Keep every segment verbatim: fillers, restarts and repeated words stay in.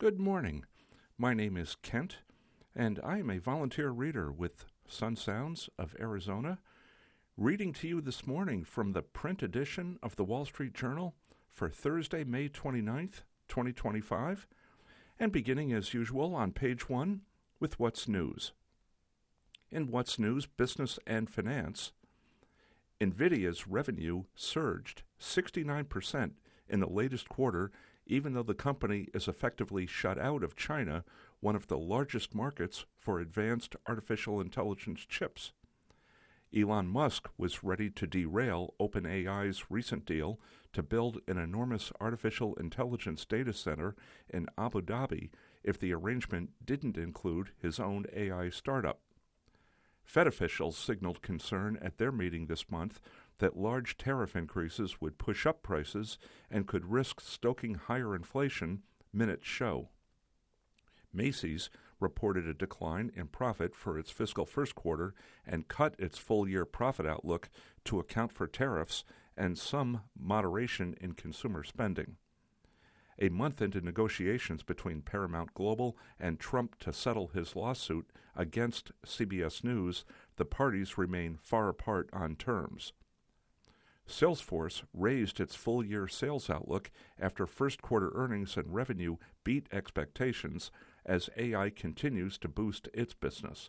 Good morning. My name is Kent, and I am a volunteer reader with Sun Sounds of Arizona, reading to you this morning from the print edition of the Wall Street Journal for Thursday, May twenty-ninth, twenty twenty-five, and beginning as usual on page one with What's News. In What's News, Business and Finance, NVIDIA's revenue surged sixty-nine percent in the latest quarter, even though the company is effectively shut out of China, one of the largest markets for advanced artificial intelligence chips. Elon Musk was ready to derail OpenAI's recent deal to build an enormous artificial intelligence data center in Abu Dhabi if the arrangement didn't include his own A I startup. Fed officials signaled concern at their meeting this month that large tariff increases would push up prices and could risk stoking higher inflation, minutes show. Macy's reported a decline in profit for its fiscal first quarter and cut its full-year profit outlook to account for tariffs and some moderation in consumer spending. A month into negotiations between Paramount Global and Trump to settle his lawsuit against C B S News, the parties remain far apart on terms. Salesforce raised its full-year sales outlook after first-quarter earnings and revenue beat expectations as A I continues to boost its business.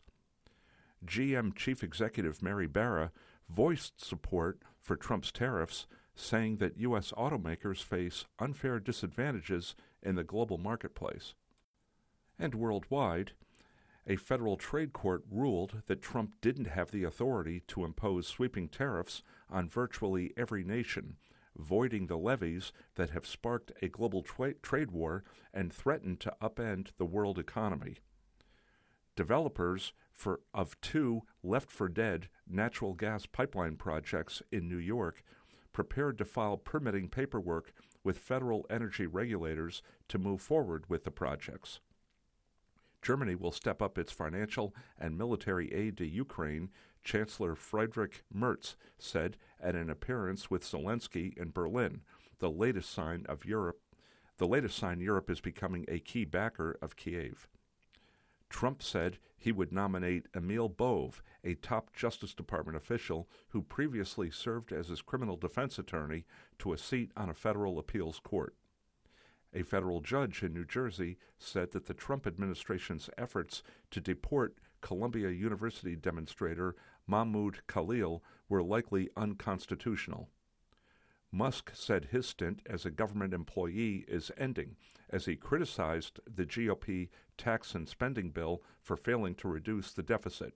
G M Chief Executive Mary Barra voiced support for Trump's tariffs, saying that U S automakers face unfair disadvantages in the global marketplace. And worldwide, a federal trade court ruled that Trump didn't have the authority to impose sweeping tariffs on virtually every nation, voiding the levies that have sparked a global tra- trade war and threatened to upend the world economy. Developers for, of two left-for-dead natural gas pipeline projects in New York prepared to file permitting paperwork with federal energy regulators to move forward with the projects. Germany will step up its financial and military aid to Ukraine, Chancellor Friedrich Merz said at an appearance with Zelensky in Berlin, the latest sign of Europe, the latest sign Europe is becoming a key backer of Kiev. Trump said he would nominate Emil Bove, a top Justice Department official who previously served as his criminal defense attorney, to a seat on a federal appeals court. A federal judge in New Jersey said that the Trump administration's efforts to deport Columbia University demonstrator Mahmoud Khalil were likely unconstitutional. Musk said his stint as a government employee is ending, as he criticized the G O P tax and spending bill for failing to reduce the deficit.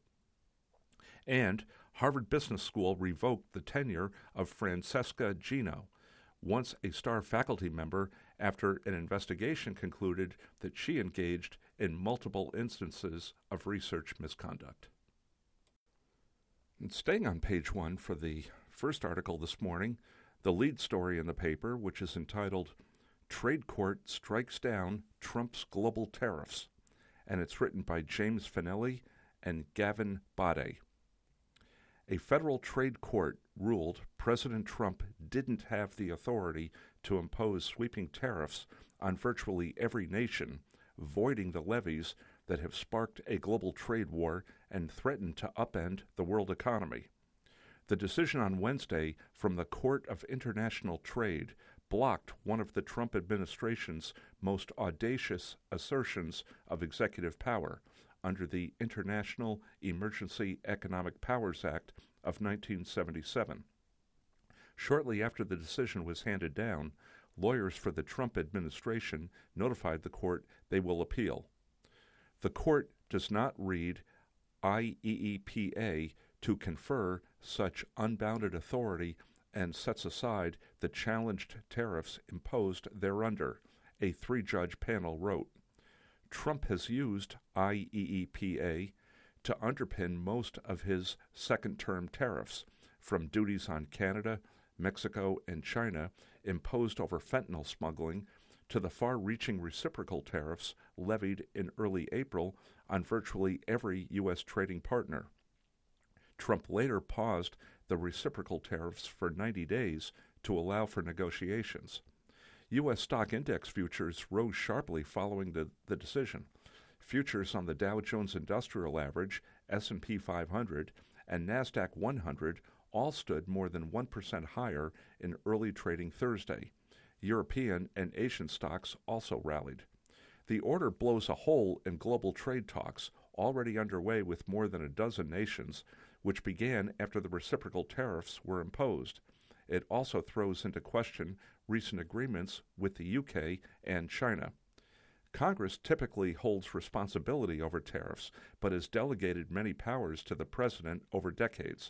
And Harvard Business School revoked the tenure of Francesca Gino, once a star faculty member, after an investigation concluded that she engaged in multiple instances of research misconduct. And staying on page one for the first article this morning, the lead story in the paper, which is entitled Trade Court Strikes Down Trump's Global Tariffs, and it's written by James Finelli and Gavin Bade. A federal trade court ruled President Trump didn't have the authority to impose sweeping tariffs on virtually every nation, voiding the levies that have sparked a global trade war and threatened to upend the world economy. The decision on Wednesday from the Court of International Trade blocked one of the Trump administration's most audacious assertions of executive power under the International Emergency Economic Powers Act of nineteen seventy-seven. Shortly after the decision was handed down, lawyers for the Trump administration notified the court they will appeal. The court does not read I E E P A to confer such unbounded authority and sets aside the challenged tariffs imposed thereunder, a three-judge panel wrote. Trump has used I E E P A to underpin most of his second-term tariffs, from duties on Canada, Mexico, and China imposed over fentanyl smuggling to the far-reaching reciprocal tariffs levied in early April on virtually every U S trading partner. Trump later paused the reciprocal tariffs for ninety days to allow for negotiations. U S stock index futures rose sharply following the, the decision. Futures on the Dow Jones Industrial Average, S and P five hundred, and NASDAQ one hundred all stood more than one percent higher in early trading Thursday. European and Asian stocks also rallied. The order blows a hole in global trade talks already underway with more than a dozen nations, which began after the reciprocal tariffs were imposed. It also throws into question recent agreements with the U K and China. Congress typically holds responsibility over tariffs, but has delegated many powers to the president over decades.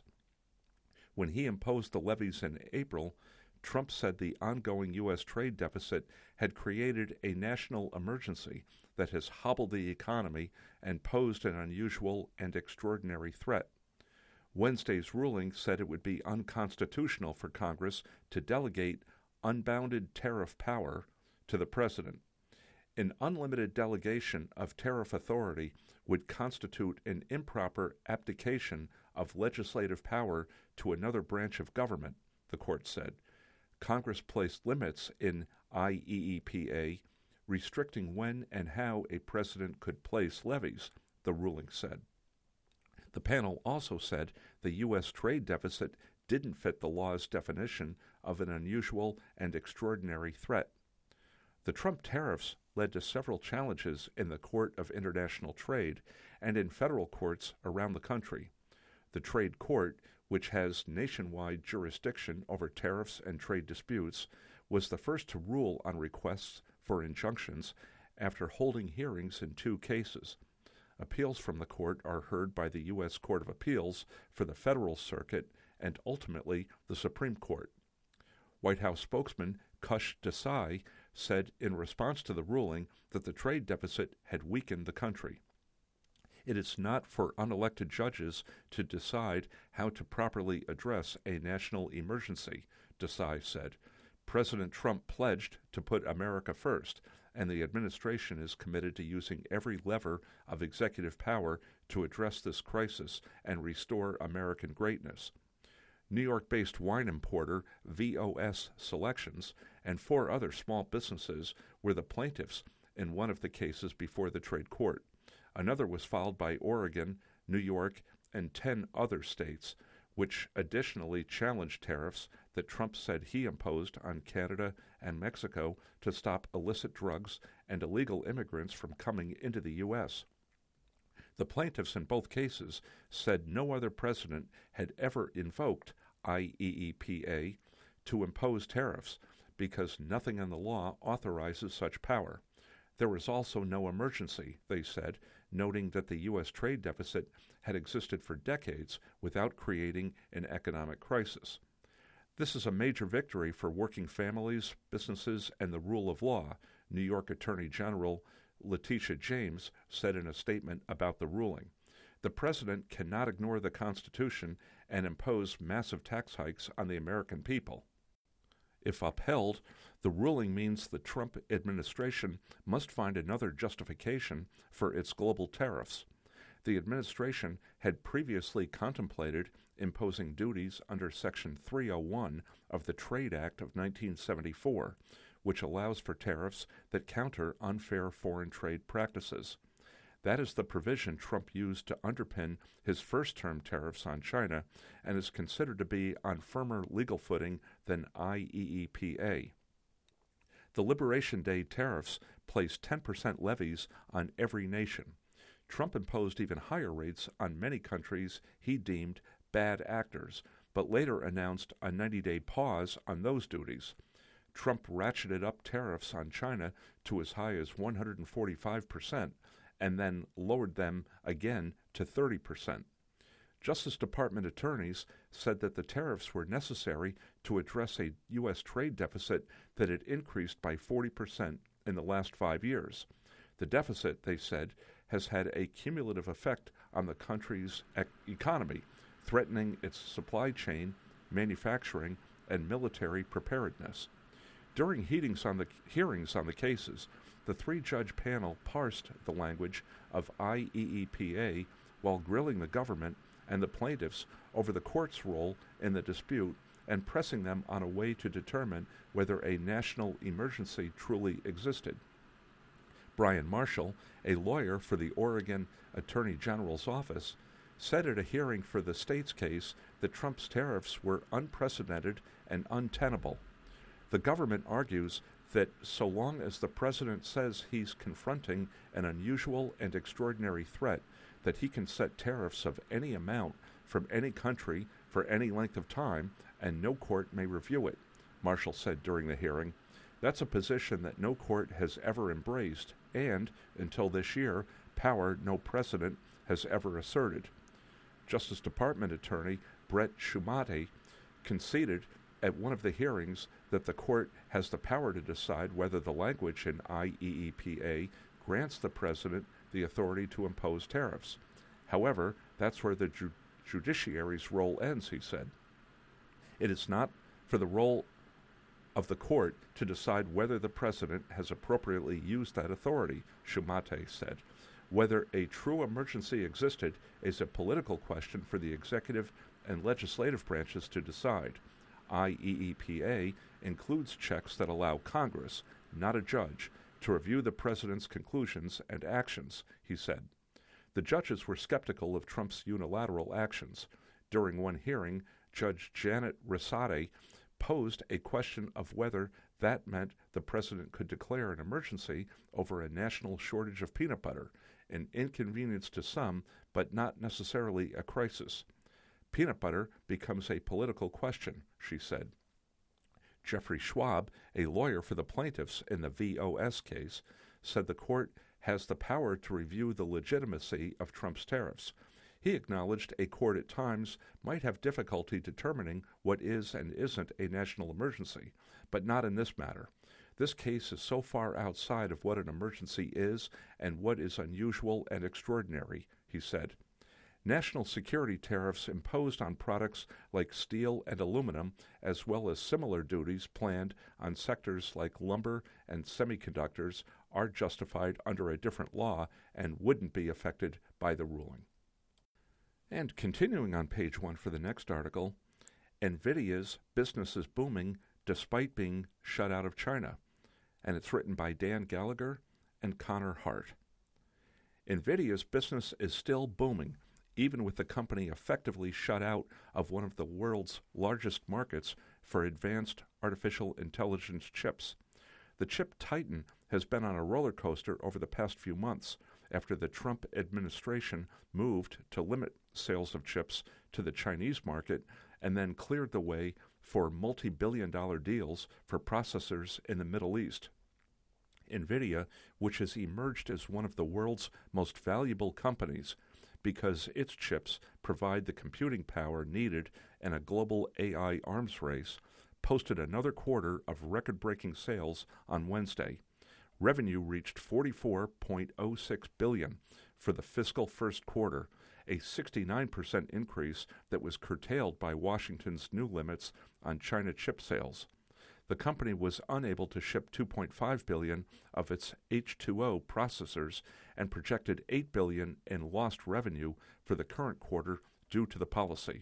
When he imposed the levies in April, Trump said the ongoing U S trade deficit had created a national emergency that has hobbled the economy and posed an unusual and extraordinary threat. Wednesday's ruling said it would be unconstitutional for Congress to delegate unbounded tariff power to the president. An unlimited delegation of tariff authority would constitute an improper abdication of legislative power to another branch of government, the court said. Congress placed limits in I E E P A, restricting when and how a president could place levies, the ruling said. The panel also said the U S trade deficit didn't fit the law's definition of an unusual and extraordinary threat. The Trump tariffs led to several challenges in the Court of International Trade and in federal courts around the country. The Trade Court, which has nationwide jurisdiction over tariffs and trade disputes, was the first to rule on requests for injunctions after holding hearings in two cases. Appeals from the court are heard by the U S Court of Appeals for the Federal Circuit and ultimately the Supreme Court. White House spokesman Kush Desai said in response to the ruling that the trade deficit had weakened the country. It is not for unelected judges to decide how to properly address a national emergency, Desai said. President Trump pledged to put America first, and the administration is committed to using every lever of executive power to address this crisis and restore American greatness. New York-based wine importer V O S Selections and four other small businesses were the plaintiffs in one of the cases before the trade court. Another was filed by Oregon, New York, and ten other states, which additionally challenged tariffs that Trump said he imposed on Canada and Mexico to stop illicit drugs and illegal immigrants from coming into the U S. The plaintiffs in both cases said no other president had ever invoked I E E P A to impose tariffs because nothing in the law authorizes such power. There was also no emergency, they said, noting that the U S trade deficit had existed for decades without creating an economic crisis. This is a major victory for working families, businesses, and the rule of law, New York Attorney General Letitia James said in a statement about the ruling. The president cannot ignore the Constitution and impose massive tax hikes on the American people. If upheld, the ruling means the Trump administration must find another justification for its global tariffs. The administration had previously contemplated imposing duties under Section three oh one of the Trade Act of nineteen seventy-four, which allows for tariffs that counter unfair foreign trade practices. That is the provision Trump used to underpin his first-term tariffs on China and is considered to be on firmer legal footing than I E E P A. The Liberation Day tariffs placed ten percent levies on every nation. Trump imposed even higher rates on many countries he deemed bad actors, but later announced a ninety-day pause on those duties. Trump ratcheted up tariffs on China to as high as one hundred forty-five percent and then lowered them again to thirty percent. Justice Department attorneys said that the tariffs were necessary to address a U S trade deficit that had increased by forty percent in the last five years. The deficit, they said, has had a cumulative effect on the country's ec- economy, threatening its supply chain, manufacturing, and military preparedness. During hearings on the, hearings on the cases, the three-judge panel parsed the language of I E E P A while grilling the government and the plaintiffs over the court's role in the dispute and pressing them on a way to determine whether a national emergency truly existed. Brian Marshall, a lawyer for the Oregon Attorney General's office, said at a hearing for the state's case that Trump's tariffs were unprecedented and untenable. The government argues that so long as the president says he's confronting an unusual and extraordinary threat, that he can set tariffs of any amount from any country for any length of time, and no court may review it, Marshall said during the hearing. That's a position that no court has ever embraced, and, until this year, power no precedent has ever asserted. Justice Department Attorney Brett Shumate conceded at one of the hearings that the court has the power to decide whether the language in I E E P A grants the president the authority to impose tariffs. However, that's where the ju- judiciary's role ends, he said. It is not for the role of the court to decide whether the president has appropriately used that authority, Shumate said. Whether a true emergency existed is a political question for the executive and legislative branches to decide. I E E P A includes checks that allow Congress, not a judge, to review the president's conclusions and actions, he said. The judges were skeptical of Trump's unilateral actions. During one hearing, Judge Janet Rosati posed a question of whether that meant the president could declare an emergency over a national shortage of peanut butter, an inconvenience to some, but not necessarily a crisis. Peanut butter becomes a political question, she said. Jeffrey Schwab, a lawyer for the plaintiffs in the V O S case, said the court has the power to review the legitimacy of Trump's tariffs. He acknowledged a court at times might have difficulty determining what is and isn't a national emergency, but not in this matter. This case is so far outside of what an emergency is and what is unusual and extraordinary, he said. National security tariffs imposed on products like steel and aluminum, as well as similar duties planned on sectors like lumber and semiconductors, are justified under a different law and wouldn't be affected by the ruling. And continuing on page one for the next article, NVIDIA's business is booming despite being shut out of China. And it's written by Dan Gallagher and Connor Hart. NVIDIA's business is still booming, even with the company effectively shut out of one of the world's largest markets for advanced artificial intelligence chips. The chip titan has been on a roller coaster over the past few months after the Trump administration moved to limit sales of chips to the Chinese market and then cleared the way for multi-billion dollar deals for processors in the Middle East. NVIDIA, which has emerged as one of the world's most valuable companies because its chips provide the computing power needed in a global A I arms race, posted another quarter of record-breaking sales on Wednesday. Revenue reached forty-four point oh six billion dollars for the fiscal first quarter, a sixty-nine percent increase that was curtailed by Washington's new limits on China chip sales. The company was unable to ship two point five billion dollars of its H two O processors and projected eight billion dollars in lost revenue for the current quarter due to the policy.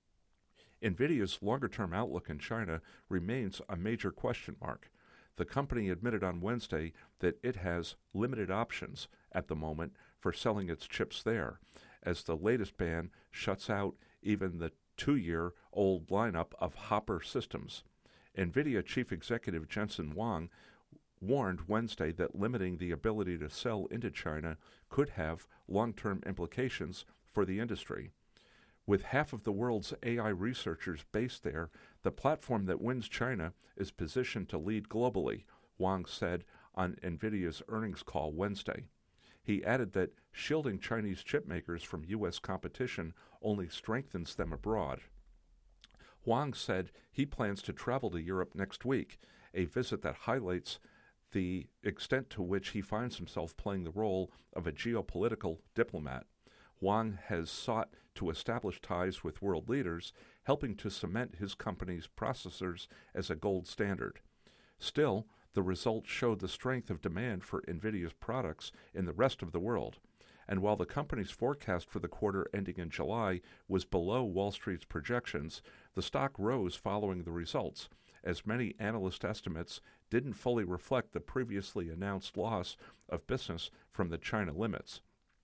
NVIDIA's longer-term outlook in China remains a major question mark. The company admitted on Wednesday that it has limited options at the moment for selling its chips there, as the latest ban shuts out even the two-year-old lineup of Hopper systems. NVIDIA chief executive Jensen Huang warned Wednesday that limiting the ability to sell into China could have long-term implications for the industry. With half of the world's A I researchers based there, the platform that wins China is positioned to lead globally, Huang said on NVIDIA's earnings call Wednesday. He added that shielding Chinese chip makers from U S competition only strengthens them abroad. Huang said he plans to travel to Europe next week, a visit that highlights the extent to which he finds himself playing the role of a geopolitical diplomat. Huang has sought to establish ties with world leaders, helping to cement his company's processors as a gold standard. Still, the results showed the strength of demand for NVIDIA's products in the rest of the world. and while the company's forecast for the quarter ending in July was below Wall Street's projections, the stock rose following the results, as many analyst estimates didn't fully reflect the previously announced loss of business from the China limits.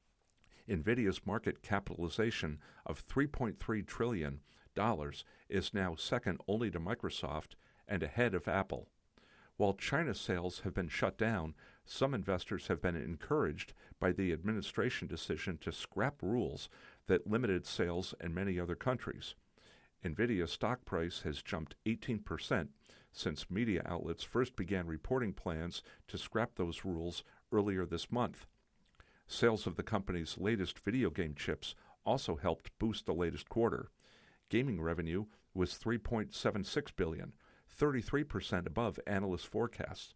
NVIDIA's market capitalization of three point three trillion dollars is now second only to Microsoft and ahead of Apple. While China sales have been shut down, some investors have been encouraged by the administration decision to scrap rules that limited sales in many other countries. NVIDIA's stock price has jumped eighteen percent since media outlets first began reporting plans to scrap those rules earlier this month. Sales of the company's latest video game chips also helped boost the latest quarter. Gaming revenue was three point seven six billion dollars, thirty-three percent above analyst forecasts.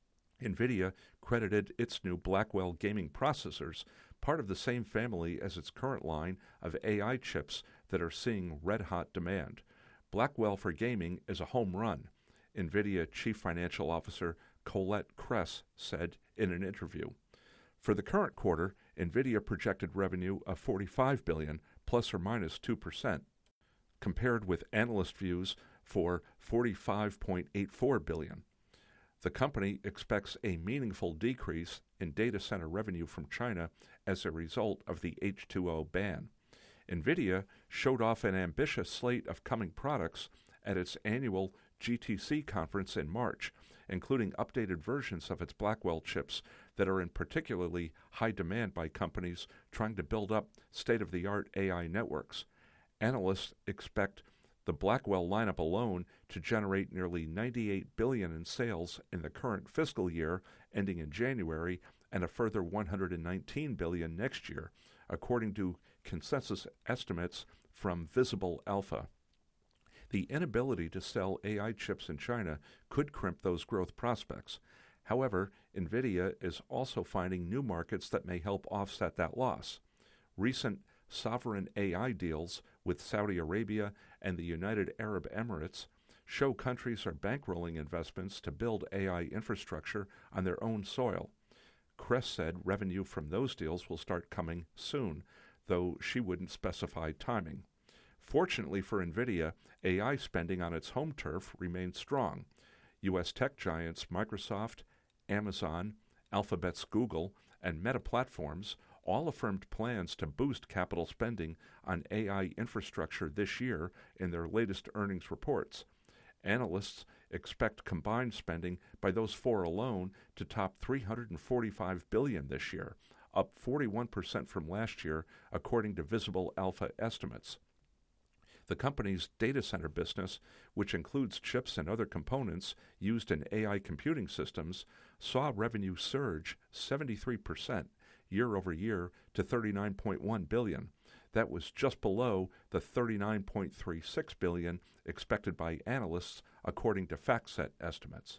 NVIDIA credited its new Blackwell gaming processors, part of the same family as its current line of A I chips that are seeing red-hot demand. Blackwell for gaming is a home run, NVIDIA Chief Financial Officer Colette Kress said in an interview. For the current quarter, NVIDIA projected revenue of forty-five billion dollars, plus or minus two percent, compared with analyst views for forty-five point eight four billion dollars. The company expects a meaningful decrease in data center revenue from China as a result of the H two O ban. NVIDIA showed off an ambitious slate of coming products at its annual G T C conference in March, including updated versions of its Blackwell chips that are in particularly high demand by companies trying to build up state-of-the-art A I networks. Analysts expect the Blackwell lineup alone to generate nearly ninety-eight billion dollars in sales in the current fiscal year ending in January and a further one hundred nineteen billion dollars next year, according to consensus estimates from Visible Alpha. The inability to sell A I chips in China could crimp those growth prospects. However, NVIDIA is also finding new markets that may help offset that loss. Recent sovereign A I deals with Saudi Arabia and the United Arab Emirates show countries are bankrolling investments to build A I infrastructure on their own soil. Kress said revenue from those deals will start coming soon, though she wouldn't specify timing. Fortunately for NVIDIA, A I spending on its home turf remains strong. U S tech giants Microsoft, Amazon, Alphabet's Google, and Meta Platforms all affirmed plans to boost capital spending on A I infrastructure this year in their latest earnings reports. Analysts expect combined spending by those four alone to top three hundred forty-five billion dollars this year, up forty-one percent from last year, according to Visible Alpha estimates. The company's data center business, which includes chips and other components used in A I computing systems, saw revenue surge seventy-three percent year over year to thirty-nine point one billion dollars. That was just below the thirty-nine point three six billion dollars expected by analysts, according to FactSet estimates.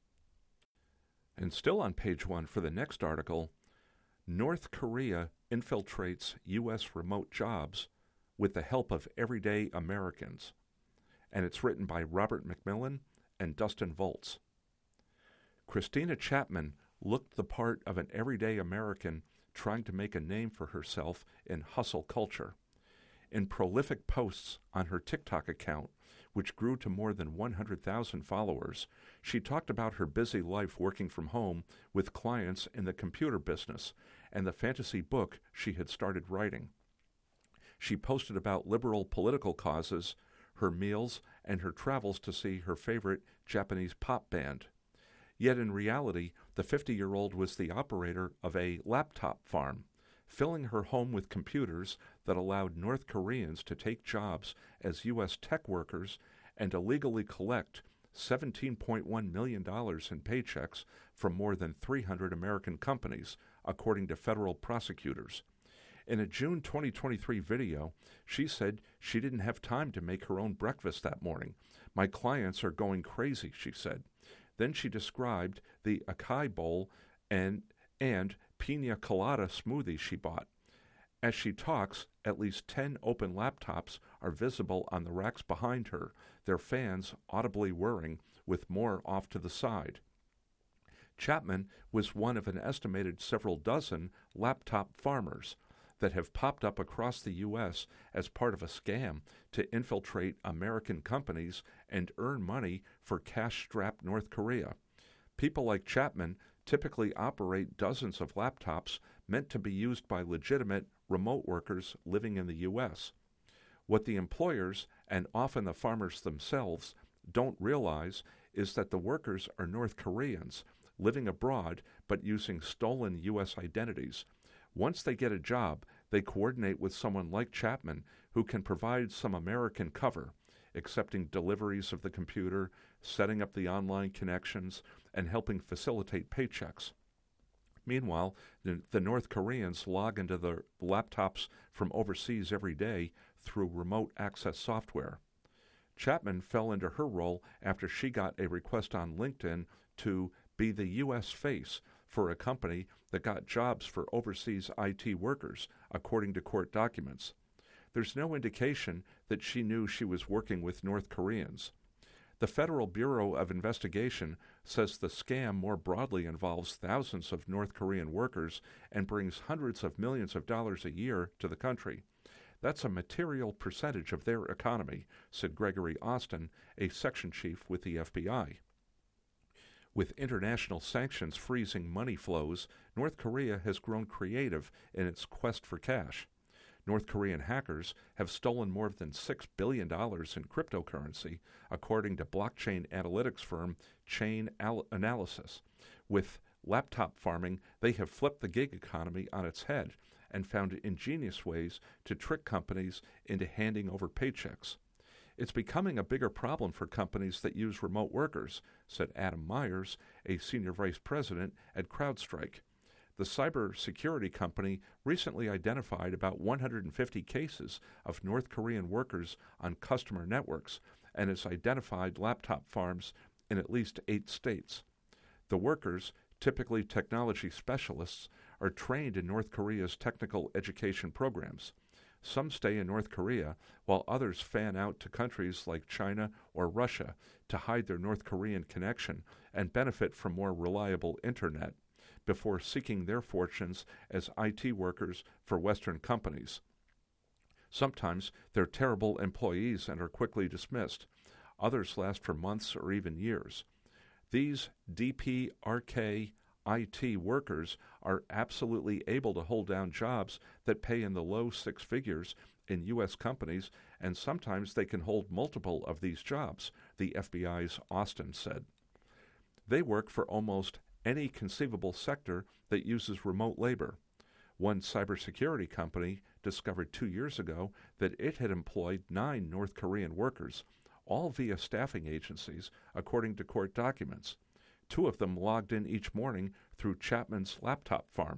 And still on page one for the next article, North Korea infiltrates U S remote jobs with the help of everyday Americans. And it's written by Robert McMillan and Dustin Volz. Christina Chapman looked the part of an everyday American trying to make a name for herself in hustle culture. In prolific posts on her TikTok account, which grew to more than one hundred thousand followers, she talked about her busy life working from home with clients in the computer business and the fantasy book she had started writing. She posted about liberal political causes, her meals, and her travels to see her favorite Japanese pop band. Yet in reality, the fifty-year-old was the operator of a laptop farm, filling her home with computers that allowed North Koreans to take jobs as U S tech workers and illegally collect seventeen point one million dollars in paychecks from more than three hundred American companies, according to federal prosecutors. In a June twenty twenty-three video, she said she didn't have time to make her own breakfast that morning. My clients are going crazy, she said. Then she described the acai bowl and, and pina colada smoothie she bought. As she talks, at least ten open laptops are visible on the racks behind her, their fans audibly whirring, with more off to the side. Chapman was one of an estimated several dozen laptop farmers that have popped up across the U S as part of a scam to infiltrate American companies and earn money for cash-strapped North Korea. People like Chapman typically operate dozens of laptops meant to be used by legitimate remote workers living in the U S. What the employers, and often the farmers themselves, don't realize is that the workers are North Koreans living abroad but using stolen U S identities. Once they get a job, they coordinate with someone like Chapman who can provide some American cover, accepting deliveries of the computer, setting up the online connections, and helping facilitate paychecks. Meanwhile, the, the North Koreans log into their laptops from overseas every day through remote access software. Chapman fell into her role after she got a request on LinkedIn to be the U S face for a company that got jobs for overseas I T workers, according to court documents. There's no indication that she knew she was working with North Koreans. The Federal Bureau of Investigation says the scam more broadly involves thousands of North Korean workers and brings hundreds of millions of dollars a year to the country. That's a material percentage of their economy, said Gregory Austin, a section chief with the F B I. With international sanctions freezing money flows, North Korea has grown creative in its quest for cash. North Korean hackers have stolen more than six billion dollars in cryptocurrency, according to blockchain analytics firm Chain Al- Analysis. With laptop farming, they have flipped the gig economy on its head and found ingenious ways to trick companies into handing over paychecks. It's becoming a bigger problem for companies that use remote workers, said Adam Myers, a senior vice president at CrowdStrike. The cybersecurity company recently identified about one hundred fifty cases of North Korean workers on customer networks and has identified laptop farms in at least eight states. The workers, typically technology specialists, are trained in North Korea's technical education programs. Some stay in North Korea, while others fan out to countries like China or Russia to hide their North Korean connection and benefit from more reliable internet before seeking their fortunes as I T workers for Western companies. Sometimes they're terrible employees and are quickly dismissed. Others last for months or even years. These D P R K I T workers are absolutely able to hold down jobs that pay in the low six figures in U S companies, and sometimes they can hold multiple of these jobs, the F B I's Austin said. They work for almost any conceivable sector that uses remote labor. One cybersecurity company discovered two years ago that it had employed nine North Korean workers, all via staffing agencies, according to court documents. Two of them logged in each morning through Chapman's laptop farm.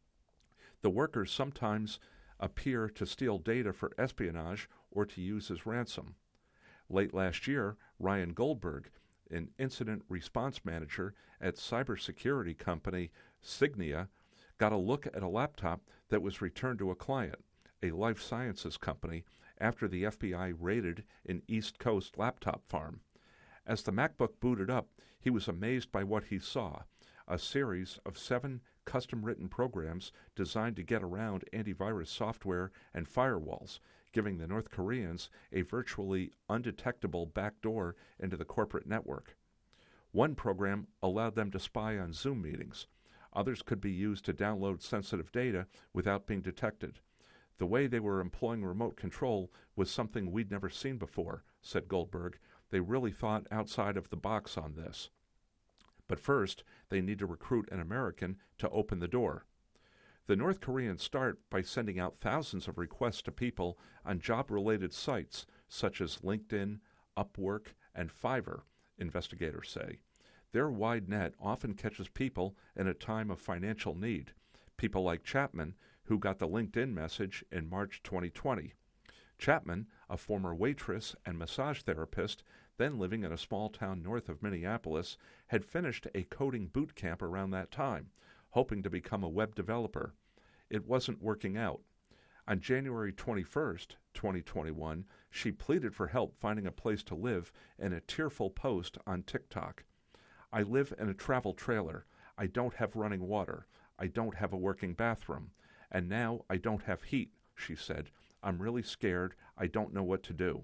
The workers sometimes appear to steal data for espionage or to use as ransom. Late last year, Ryan Goldberg, an incident response manager at cybersecurity company Signia, got a look at a laptop that was returned to a client, a life sciences company, after the F B I raided an East Coast laptop farm. As the MacBook booted up, he was amazed by what he saw, a series of seven custom-written programs designed to get around antivirus software and firewalls, giving the North Koreans a virtually undetectable backdoor into the corporate network. One program allowed them to spy on Zoom meetings. Others could be used to download sensitive data without being detected. The way they were employing remote control was something we'd never seen before, said Goldberg. They really thought outside of the box on this. But first, they need to recruit an American to open the door. The North Koreans start by sending out thousands of requests to people on job-related sites such as LinkedIn, Upwork, and Fiverr, investigators say. Their wide net often catches people in a time of financial need, people like Chapman, who got the LinkedIn message in March twenty twenty. Chapman, a former waitress and massage therapist, then living in a small town north of Minneapolis, had finished a coding boot camp around that time, hoping to become a web developer. It wasn't working out. On January twenty-first, twenty twenty-one, she pleaded for help finding a place to live in a tearful post on TikTok. I live in a travel trailer. I don't have running water. I don't have a working bathroom. And now I don't have heat, she said. I'm really scared. I don't know what to do.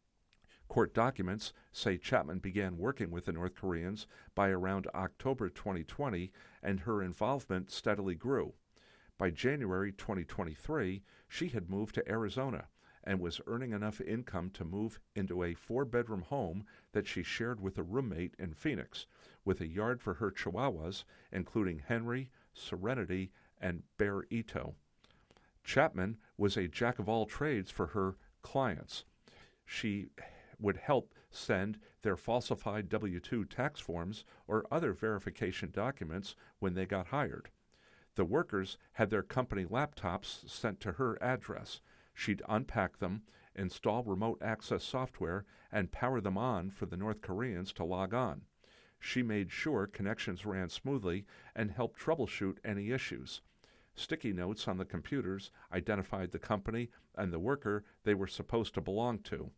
Court documents say Chapman began working with the North Koreans by around October twenty twenty, and her involvement steadily grew. By January twenty twenty-three, she had moved to Arizona and was earning enough income to move into a four-bedroom home that she shared with a roommate in Phoenix, with a yard for her chihuahuas, including Henry, Serenity, and Bear Ito. Chapman was a jack-of-all-trades for her clients. She would help send their falsified W two tax forms or other verification documents when they got hired. The workers had their company laptops sent to her address. She'd unpack them, install remote access software, and power them on for the North Koreans to log on. She made sure connections ran smoothly and helped troubleshoot any issues. Sticky notes on the computers identified the company and the worker they were supposed to belong to.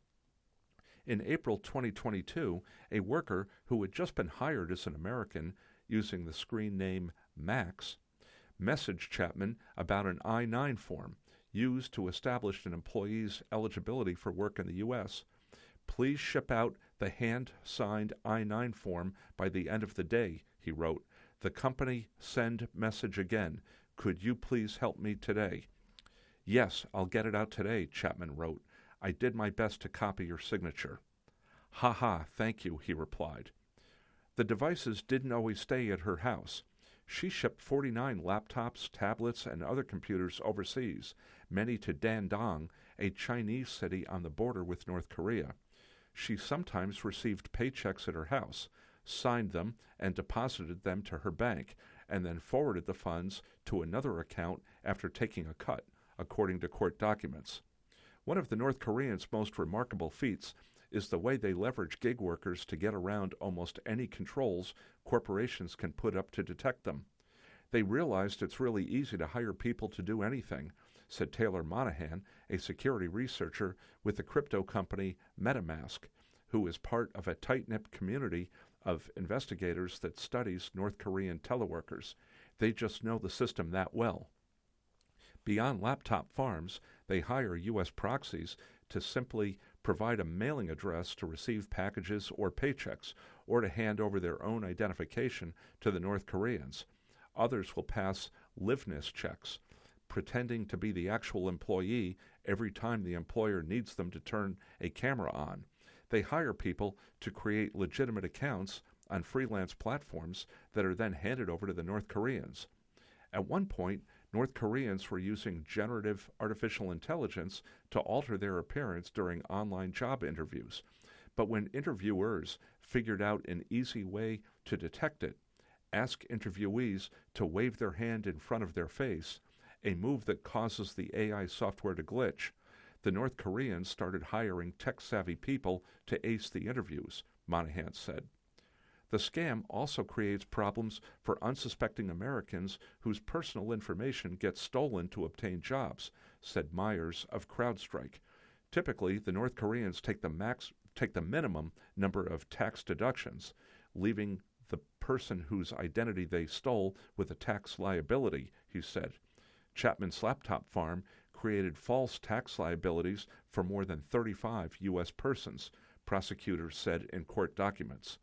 In April twenty twenty-two, a worker who had just been hired as an American using the screen name Max messaged Chapman about an I nine form used to establish an employee's eligibility for work in the U S. Please ship out the hand-signed I nine form by the end of the day, he wrote. The company send message again. Could you please help me today? Yes, I'll get it out today, Chapman wrote. I did my best to copy your signature. Ha ha, thank you, he replied. The devices didn't always stay at her house. She shipped forty-nine laptops, tablets, and other computers overseas, many to Dandong, a Chinese city on the border with North Korea. She sometimes received paychecks at her house, signed them, and deposited them to her bank, and then forwarded the funds to another account after taking a cut, according to court documents. One of the North Koreans' most remarkable feats is the way they leverage gig workers to get around almost any controls corporations can put up to detect them. They realized it's really easy to hire people to do anything, said Taylor Monahan, a security researcher with the crypto company MetaMask, who is part of a tight-knit community of investigators that studies North Korean teleworkers. They just know the system that well. Beyond laptop farms, they hire U S proxies to simply provide a mailing address to receive packages or paychecks, or to hand over their own identification to the North Koreans. Others will pass liveness checks, pretending to be the actual employee every time the employer needs them to turn a camera on. They hire people to create legitimate accounts on freelance platforms that are then handed over to the North Koreans. At one point, North Koreans were using generative artificial intelligence to alter their appearance during online job interviews. But when interviewers figured out an easy way to detect it, ask interviewees to wave their hand in front of their face, a move that causes the A I software to glitch, the North Koreans started hiring tech-savvy people to ace the interviews, Monahan said. The scam also creates problems for unsuspecting Americans whose personal information gets stolen to obtain jobs, said Myers of CrowdStrike. Typically, the North Koreans take the max, take the minimum number of tax deductions, leaving the person whose identity they stole with a tax liability, he said. Chapman's laptop farm created false tax liabilities for more than thirty-five U S persons, prosecutors said in court documents.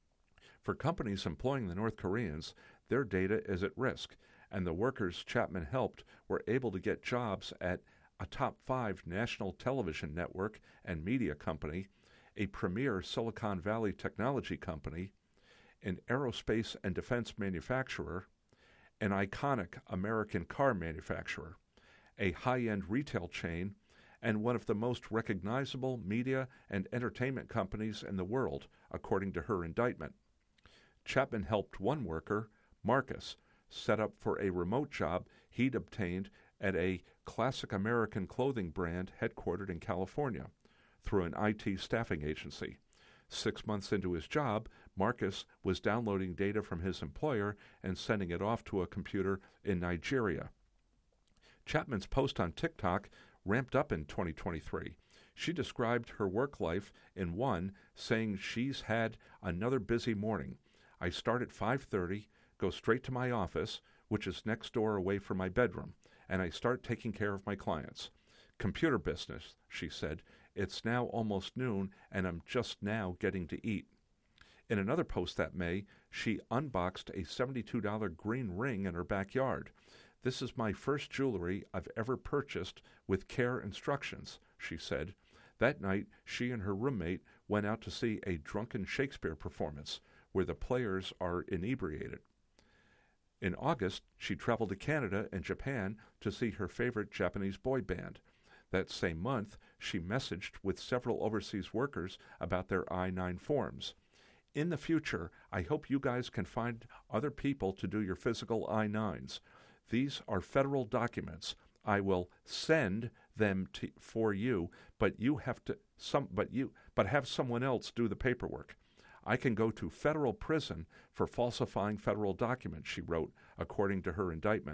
For companies employing the North Koreans, their data is at risk, and the workers Chapman helped were able to get jobs at a top five national television network and media company, a premier Silicon Valley technology company, an aerospace and defense manufacturer, an iconic American car manufacturer, a high-end retail chain, and one of the most recognizable media and entertainment companies in the world, according to her indictment. Chapman helped one worker, Marcus, set up for a remote job he'd obtained at a classic American clothing brand headquartered in California through an I T staffing agency. Six months into his job, Marcus was downloading data from his employer and sending it off to a computer in Nigeria. Chapman's post on TikTok ramped up in twenty twenty-three. She described her work life in one, saying she's had another busy morning. I start at five thirty, go straight to my office, which is next door away from my bedroom, and I start taking care of my clients. Computer business, she said. It's now almost noon, and I'm just now getting to eat. In another post that May, she unboxed a seventy-two dollars green ring in her backyard. This is my first jewelry I've ever purchased with care instructions, she said. That night, she and her roommate went out to see a drunken Shakespeare performance, where the players are inebriated. In August, she traveled to Canada and Japan to see her favorite Japanese boy band. That same month, she messaged with several overseas workers about their I nine forms. In the future, I hope you guys can find other people to do your physical I nines. These are federal documents. I will send them to, for you, but you have to some but you but have someone else do the paperwork. I can go to federal prison for falsifying federal documents, she wrote, according to her indictment.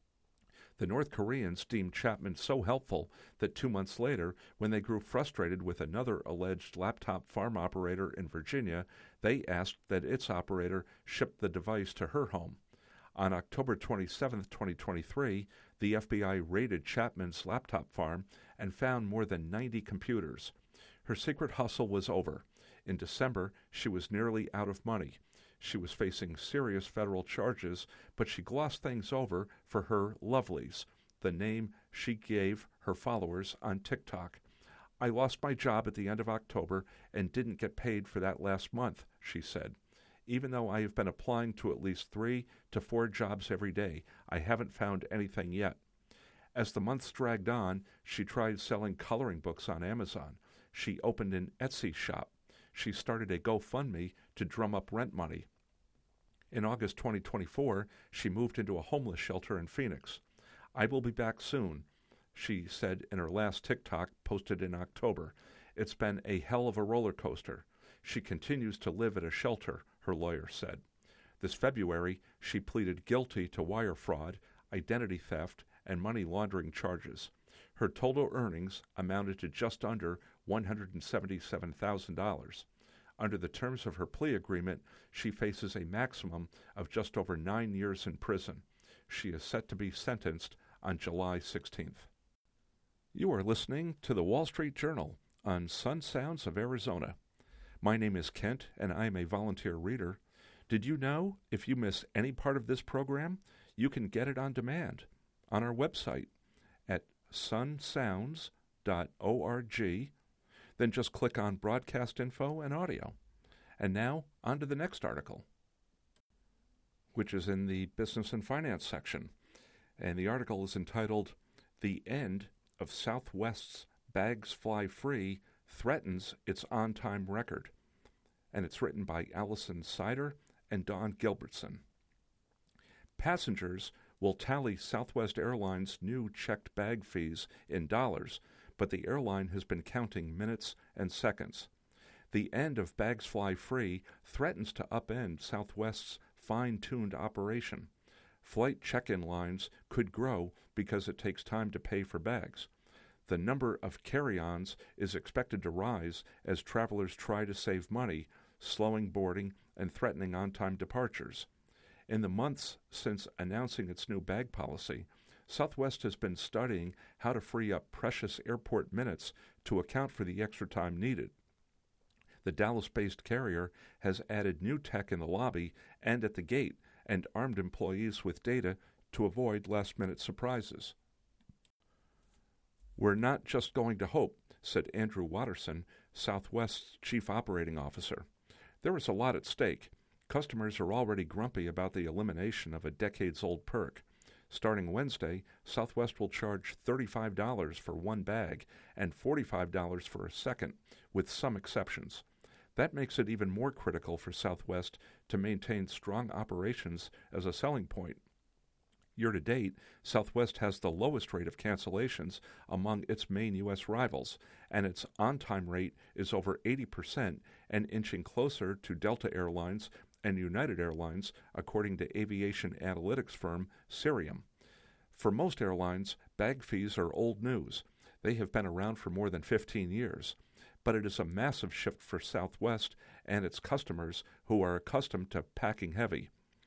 The North Koreans deemed Chapman so helpful that two months later, when they grew frustrated with another alleged laptop farm operator in Virginia, they asked that its operator ship the device to her home. On October twenty-seventh, twenty twenty-three, the F B I raided Chapman's laptop farm and found more than ninety computers. Her secret hustle was over. In December, she was nearly out of money. She was facing serious federal charges, but she glossed things over for her lovelies, the name she gave her followers on TikTok. I lost my job at the end of October and didn't get paid for that last month, she said. Even though I have been applying to at least three to four jobs every day, I haven't found anything yet. As the months dragged on, she tried selling coloring books on Amazon. She opened an Etsy shop. She started a GoFundMe to drum up rent money. In August twenty twenty-four, she moved into a homeless shelter in Phoenix. I will be back soon, she said in her last TikTok posted in October. It's been a hell of a roller coaster. She continues to live at a shelter, her lawyer said. This February, she pleaded guilty to wire fraud, identity theft, and money laundering charges. Her total earnings amounted to just under one hundred seventy-seven thousand dollars. Under the terms of her plea agreement, she faces a maximum of just over nine years in prison. She is set to be sentenced on July sixteenth. You are listening to the Wall Street Journal on Sun Sounds of Arizona. My name is Kent, and I am a volunteer reader. Did you know if you miss any part of this program, you can get it on demand on our website at sun sounds dot org. Then just click on Broadcast Info and Audio. And now, on to the next article, which is in the Business and Finance section. And the article is entitled, The End of Southwest's Bags Fly Free Threatens Its On-Time Record. And it's written by Allison Sider and Dawn Gilbertson. Passengers will tally Southwest Airlines' new checked bag fees in dollars, but the airline has been counting minutes and seconds. The end of Bags Fly Free threatens to upend Southwest's fine-tuned operation. Flight check-in lines could grow because it takes time to pay for bags. The number of carry-ons is expected to rise as travelers try to save money, slowing boarding and threatening on-time departures. In the months since announcing its new bag policy, Southwest has been studying how to free up precious airport minutes to account for the extra time needed. The Dallas-based carrier has added new tech in the lobby and at the gate and armed employees with data to avoid last-minute surprises. We're not just going to hope, said Andrew Watterson, Southwest's chief operating officer. There is a lot at stake. Customers are already grumpy about the elimination of a decades-old perk. Starting Wednesday, Southwest will charge thirty-five dollars for one bag and forty-five dollars for a second, with some exceptions. That makes it even more critical for Southwest to maintain strong operations as a selling point. Year-to-date, Southwest has the lowest rate of cancellations among its main U S rivals, and its on-time rate is over eighty percent and inching closer to Delta Airlines and United Airlines, according to aviation analytics firm Cirium. For most airlines, bag fees are old news. They have been around for more than fifteen years. But it is a massive shift for Southwest and its customers who are accustomed to packing heavy.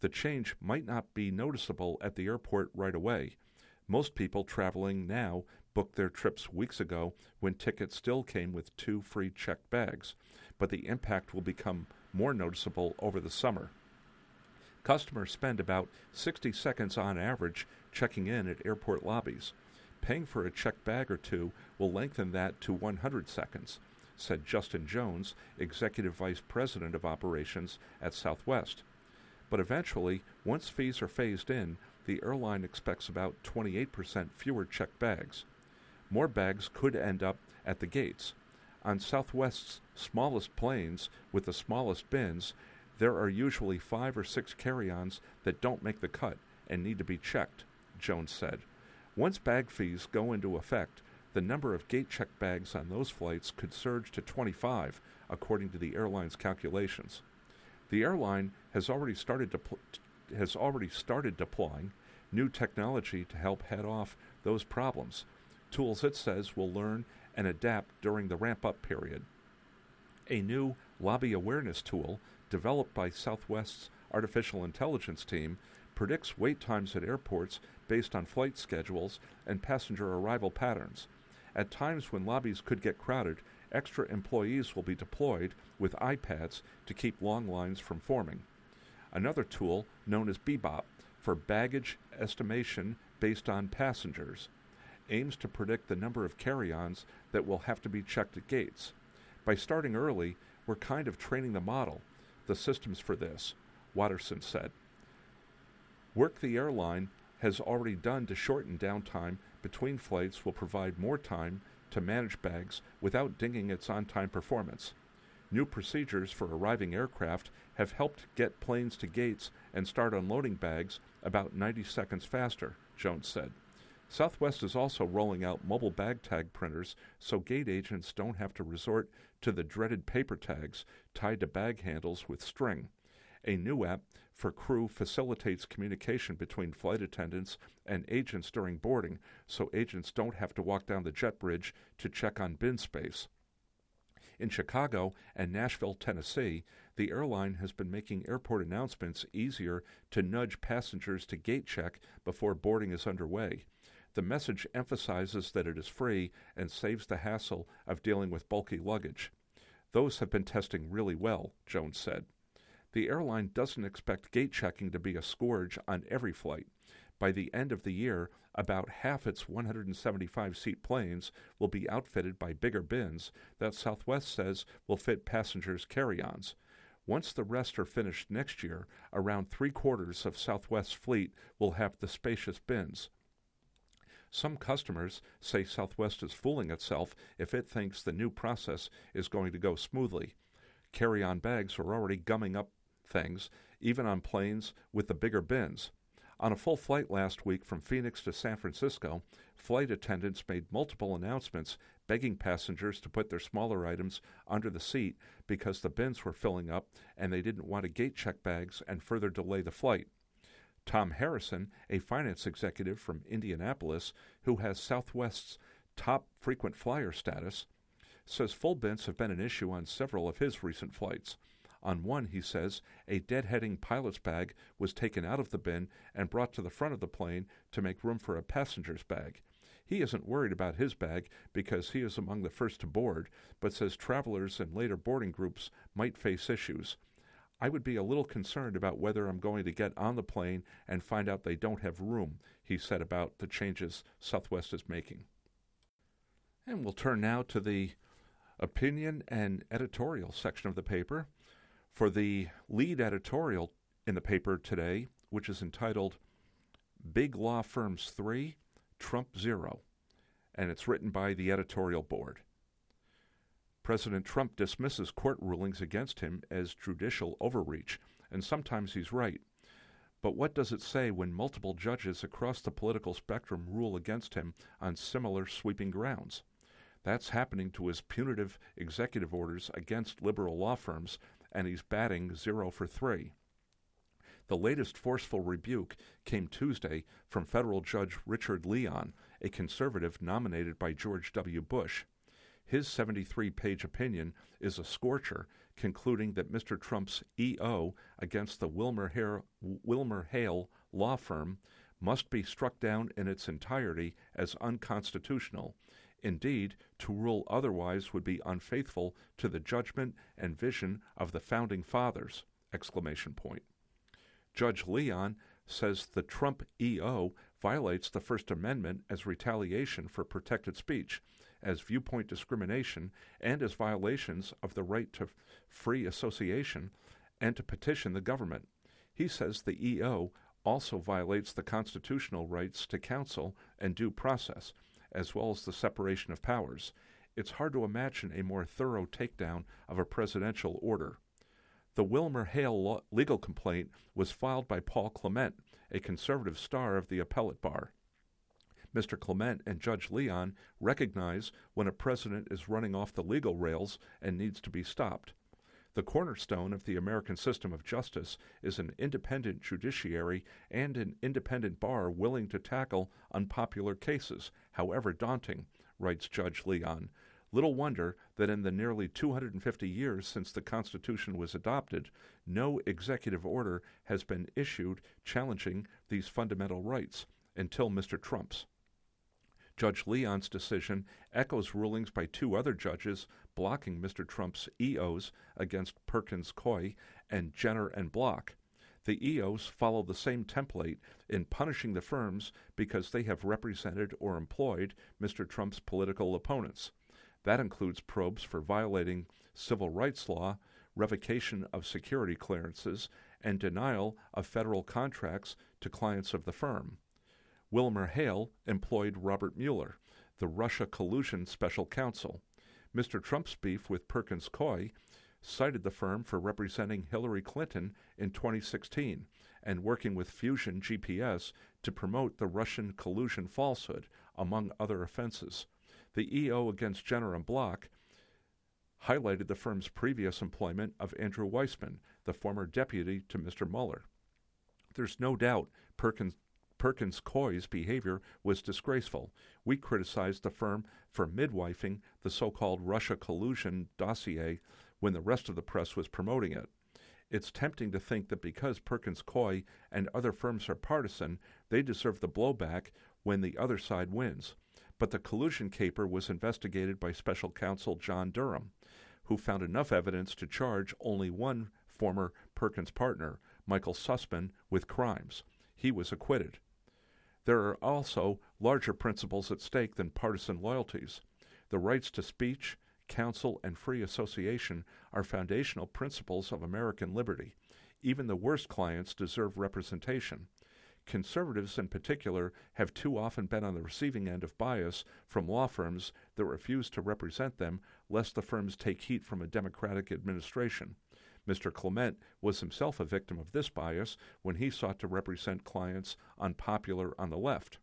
The change might not be noticeable at the airport right away. Most people traveling now booked their trips weeks ago when tickets still came with two free checked bags, but the impact will become more noticeable over the summer. Customers spend about sixty seconds on average checking in at airport lobbies. Paying for a checked bag or two will lengthen that to one hundred seconds, said Justin Jones, Executive Vice President of Operations at Southwest. But eventually, once fees are phased in, the airline expects about twenty-eight percent fewer checked bags. More bags could end up at the gates. On Southwest's smallest planes with the smallest bins, there are usually five or six carry-ons that don't make the cut and need to be checked, Jones said. Once bag fees go into effect, the number of gate-checked bags on those flights could surge to twenty-five, according to the airline's calculations. The airline has already started depl- has already started deploying new technology to help head off those problems, tools it says will learn and adapt during the ramp-up period. A new lobby awareness tool developed by Southwest's artificial intelligence team predicts wait times at airports based on flight schedules and passenger arrival patterns. At times when lobbies could get crowded, extra employees will be deployed with iPads to keep long lines from forming. Another tool, known as Bebop, for baggage estimation based on passengers, aims to predict the number of carry-ons that will have to be checked at gates. By starting early, we're kind of training the model, the systems for this, Watterson said. Work the airline has already done to shorten downtime between flights will provide more time to manage bags without dinging its on-time performance. New procedures for arriving aircraft have helped get planes to gates and start unloading bags about ninety seconds faster, Jones said. Southwest is also rolling out mobile bag tag printers so gate agents don't have to resort to the dreaded paper tags tied to bag handles with string. A new app for crew facilitates communication between flight attendants and agents during boarding, so agents don't have to walk down the jet bridge to check on bin space. In Chicago and Nashville, Tennessee, the airline has been making airport announcements easier to nudge passengers to gate check before boarding is underway. The message emphasizes that it is free and saves the hassle of dealing with bulky luggage. Those have been testing really well, Jones said. The airline doesn't expect gate checking to be a scourge on every flight. By the end of the year, about half its one hundred seventy-five seat planes will be outfitted by bigger bins that Southwest says will fit passengers' carry-ons. Once the rest are finished next year, around three-quarters of Southwest's fleet will have the spacious bins. Some customers say Southwest is fooling itself if it thinks the new process is going to go smoothly. Carry-on bags are already gumming up things, even on planes with the bigger bins. On a full flight last week from Phoenix to San Francisco, flight attendants made multiple announcements begging passengers to put their smaller items under the seat because the bins were filling up and they didn't want to gate check bags and further delay the flight. Tom Harrison, a finance executive from Indianapolis who has Southwest's top frequent flyer status, says full bins have been an issue on several of his recent flights. On one, he says, a deadheading pilot's bag was taken out of the bin and brought to the front of the plane to make room for a passenger's bag. He isn't worried about his bag because he is among the first to board, but says travelers in later boarding groups might face issues. I would be a little concerned about whether I'm going to get on the plane and find out they don't have room, he said about the changes Southwest is making. And we'll turn now to the opinion and editorial section of the paper. For the lead editorial in the paper today, which is entitled Big Law Firms three, Trump zero, and it's written by the editorial board. President Trump dismisses court rulings against him as judicial overreach, and sometimes he's right. But what does it say when multiple judges across the political spectrum rule against him on similar sweeping grounds? That's happening to his punitive executive orders against liberal law firms, and he's batting zero for three. The latest forceful rebuke came Tuesday from federal judge Richard Leon, a conservative nominated by George W. Bush. His seventy-three page opinion is a scorcher, concluding that Mister Trump's E O against the Wilmer, Hare, Wilmer Hale law firm must be struck down in its entirety as unconstitutional. Indeed, to rule otherwise would be unfaithful to the judgment and vision of the Founding Fathers! Exclamation point. Judge Leon says the Trump E O violates the First Amendment as retaliation for protected speech, as viewpoint discrimination, and as violations of the right to free association and to petition the government. He says the E O also violates the constitutional rights to counsel and due process, as well as the separation of powers. It's hard to imagine a more thorough takedown of a presidential order. The Wilmer Hale legal complaint was filed by Paul Clement, a conservative star of the appellate bar. Mister Clement and Judge Leon recognize when a president is running off the legal rails and needs to be stopped. The cornerstone of the American system of justice is an independent judiciary and an independent bar willing to tackle unpopular cases, however daunting, writes Judge Leon. Little wonder that in the nearly two hundred fifty years since the Constitution was adopted, no executive order has been issued challenging these fundamental rights until Mister Trump's. Judge Leon's decision echoes rulings by two other judges blocking Mister Trump's E Os against Perkins Coie and Jenner and Block. The E Os follow the same template in punishing the firms because they have represented or employed Mister Trump's political opponents. That includes probes for violating civil rights law, revocation of security clearances, and denial of federal contracts to clients of the firm. Wilmer Hale employed Robert Mueller, the Russia collusion special counsel. Mister Trump's beef with Perkins Coie cited the firm for representing Hillary Clinton in twenty sixteen and working with Fusion G P S to promote the Russian collusion falsehood, among other offenses. The E O against Jenner and Block highlighted the firm's previous employment of Andrew Weissman, the former deputy to Mister Mueller. There's no doubt Perkins Perkins Coie's behavior was disgraceful. We criticized the firm for midwifing the so-called Russia collusion dossier when the rest of the press was promoting it. It's tempting to think that because Perkins Coie and other firms are partisan, they deserve the blowback when the other side wins. But the collusion caper was investigated by special counsel John Durham, who found enough evidence to charge only one former Perkins partner, Michael Sussman, with crimes. He was acquitted. There are also larger principles at stake than partisan loyalties. The rights to speech, counsel, and free association are foundational principles of American liberty. Even the worst clients deserve representation. Conservatives in particular have too often been on the receiving end of bias from law firms that refuse to represent them lest the firms take heat from a Democratic administration. Mister Clement was himself a victim of this bias when he sought to represent clients unpopular on the left.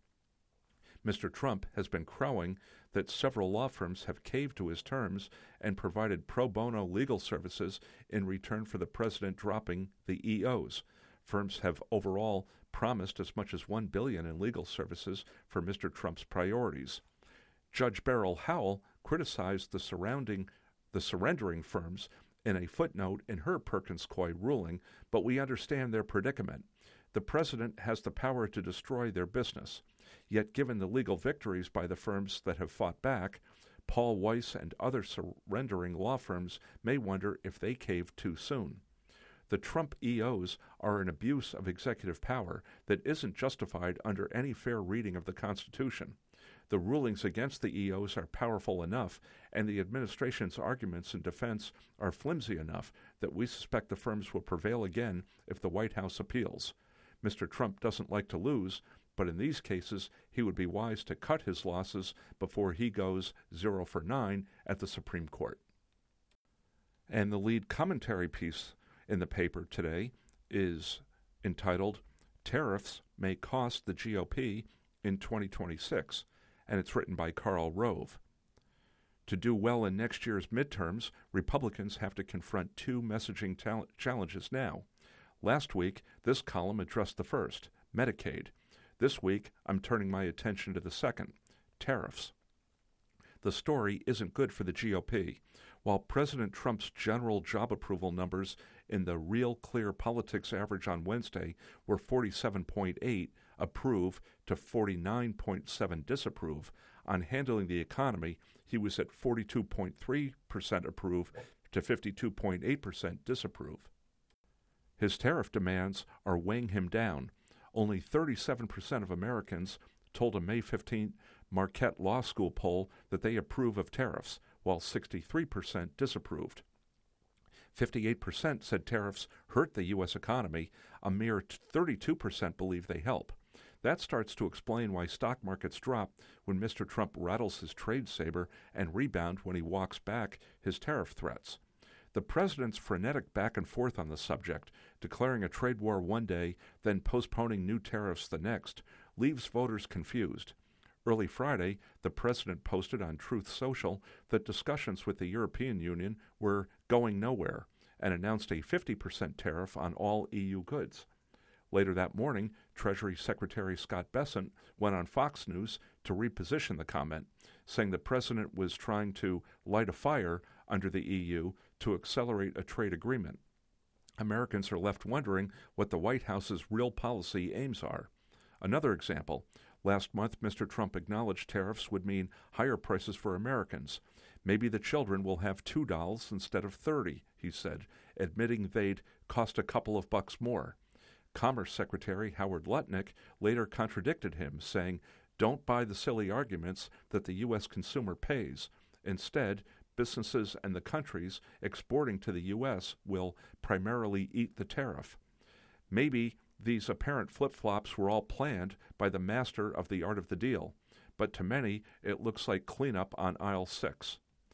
Mister Trump has been crowing that several law firms have caved to his terms and provided pro bono legal services in return for the president dropping the E Os. Firms have overall promised as much as one billion dollars in legal services for Mister Trump's priorities. Judge Beryl Howell criticized the surrounding the surrendering firms in a footnote in her Perkins Coie ruling, but we understand their predicament. The president has the power to destroy their business. Yet given the legal victories by the firms that have fought back, Paul Weiss and other surrendering law firms may wonder if they caved too soon. The Trump E Os are an abuse of executive power that isn't justified under any fair reading of the Constitution. The rulings against the E Os are powerful enough, and the administration's arguments in defense are flimsy enough that we suspect the firms will prevail again if the White House appeals. Mister Trump doesn't like to lose, but in these cases he would be wise to cut his losses before he goes zero for nine at the Supreme Court. And the lead commentary piece in the paper today is entitled, Tariffs May Cost the G O P in twenty twenty-six, and it's written by Karl Rove. To do well in next year's midterms, Republicans have to confront two messaging ta- challenges now. Last week, this column addressed the first, Medicaid. This week, I'm turning my attention to the second, tariffs. The story isn't good for the G O P. While President Trump's general job approval numbers in the Real Clear Politics average on Wednesday were forty-seven point eight approve to forty-nine point seven disapprove, on handling the economy, he was at forty-two point three percent approve to fifty-two point eight percent disapprove. His tariff demands are weighing him down. Only thirty-seven percent of Americans told a May fifteenth Marquette Law School poll that they approve of tariffs, while sixty-three percent disapproved. fifty-eight percent said tariffs hurt the U S economy. A mere thirty-two percent believe they help. That starts to explain why stock markets drop when Mister Trump rattles his trade saber and rebound when he walks back his tariff threats. The president's frenetic back and forth on the subject, declaring a trade war one day, then postponing new tariffs the next, leaves voters confused. Early Friday, the president posted on Truth Social that discussions with the European Union were going nowhere and announced a fifty percent tariff on all E U goods. Later that morning, Treasury Secretary Scott Bessent went on Fox News to reposition the comment, saying the president was trying to light a fire under the E U to accelerate a trade agreement. Americans are left wondering what the White House's real policy aims are. Another example, last month Mister Trump acknowledged tariffs would mean higher prices for Americans. Maybe the children will have two dolls instead of thirty, he said, admitting they'd cost a couple of bucks more. Commerce Secretary Howard Lutnick later contradicted him, saying, "Don't buy the silly arguments that the U S consumer pays. Instead, businesses and the countries exporting to the U S will primarily eat the tariff." Maybe these apparent flip-flops were all planned by the master of the art of the deal, but to many it looks like cleanup on aisle six.